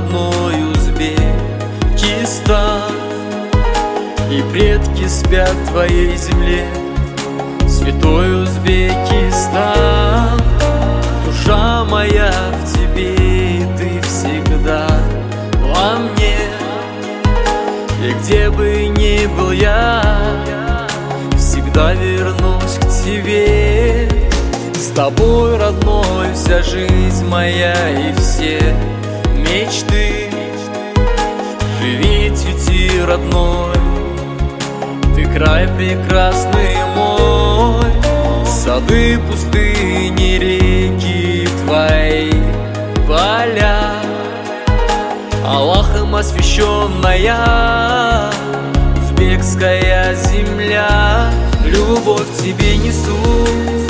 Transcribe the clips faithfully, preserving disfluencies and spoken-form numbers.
родной Узбекистан, и предки спят в твоей земле, святой Узбекистан. Душа моя в тебе, и ты всегда во мне. И где бы ни был я, всегда вернусь к тебе. С тобой, родной, вся жизнь моя и все мечты. Живи, цвети, родной, ты край прекрасный мой. Сады, пустыни, реки, твои поля, Аллахом освященная узбекская земля. Любовь к тебе несу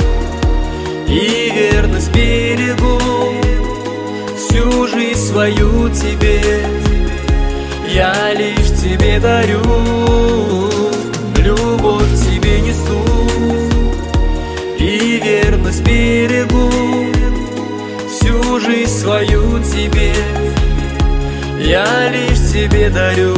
и верность берегу, всю жизнь свою тебе я лишь тебе дарю. Любовь к тебе несу и верность берегу, всю жизнь свою тебе я лишь тебе дарю.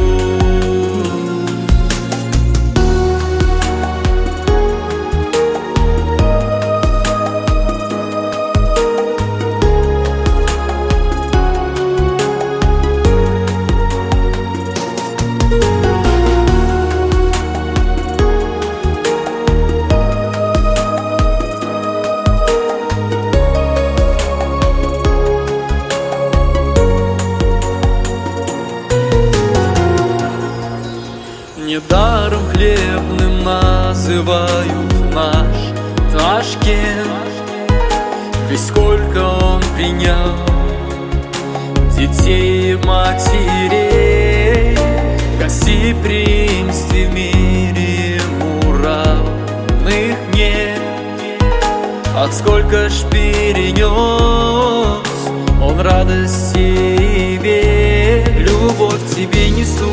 Недаром хлебным называют наш Ташкент, ведь сколько он принял детей и матерей. Гостеприимстве в мире ему равных нет. Ах, сколько ж перенес он радости и бед. Любовь к тебе несу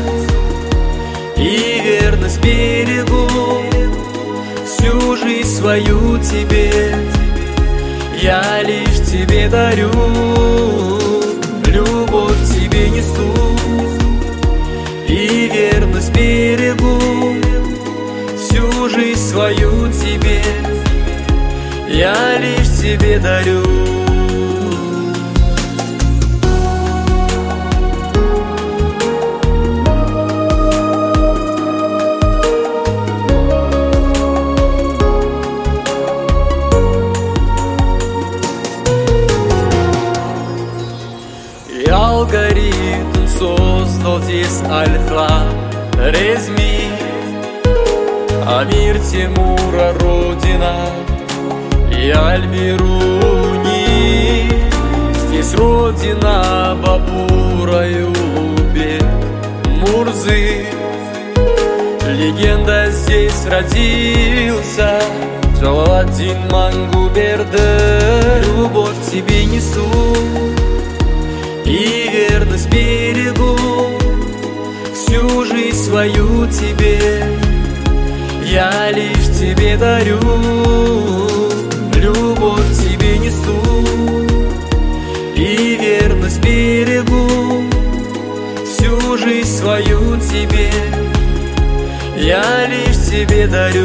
и верность берегу, всю жизнь свою тебе я лишь тебе дарю. Любовь к тебе несу и верность берегу, всю жизнь свою тебе я лишь тебе дарю. Алгоритм создал здесь Аль-Хорезми, Амир Тимура родина и Аль-Бируни. Здесь родина Бабура и Улугбек Мурзы. Легенда здесь родился Джалаладдин Мангуберді. Любовь к тебе несу и верность берегу, всю жизнь свою тебе я лишь тебе дарю. Любовь к тебе несу и верность берегу, всю жизнь свою тебе я лишь тебе дарю.